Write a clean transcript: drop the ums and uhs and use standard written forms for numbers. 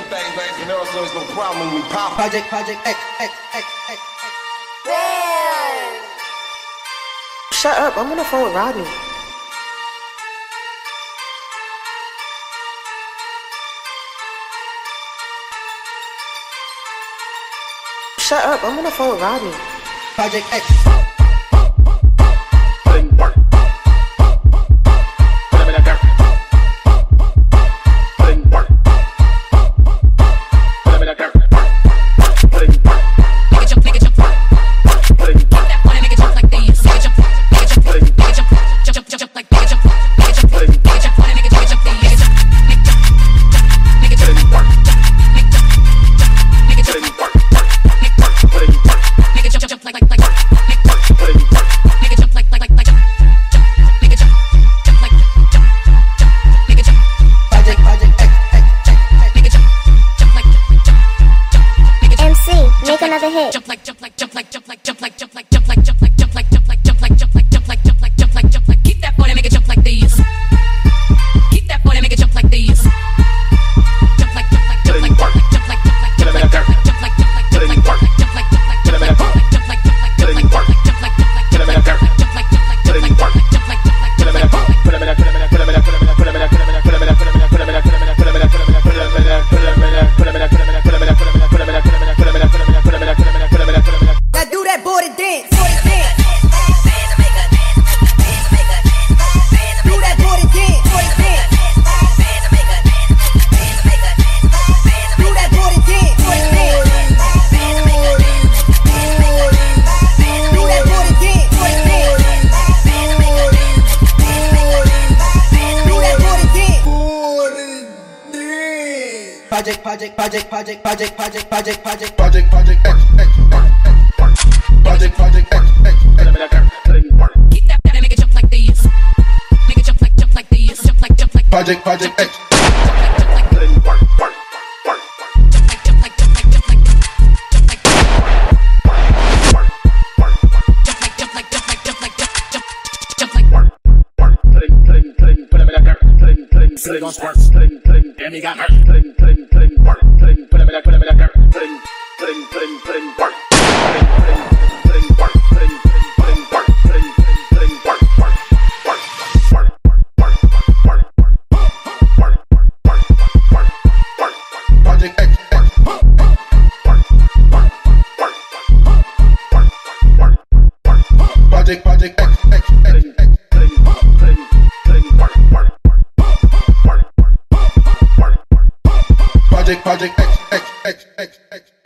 things like you know, so it's no problem when we pop. Project X. Damn. Shut up, I'm on the phone with Rodney. Shut up, I'm on the phone with Rodney. Project X. Make another hit. Keep that body, make it jump like these. Keep that body, make it jump like these. Jump like Project X. Sling on sparks, sling, sling, and he got hurt. Sling, sling, sling, work, sling, put him in that dirt. Sling, sling, sling, sling, work. Sling, sling, sling, work, sling, sling, work, sling, sling, work, work, work, work, work, work, work, work, work. Project X. Project X. Sling, sling, sling, sling, work, work. Project X.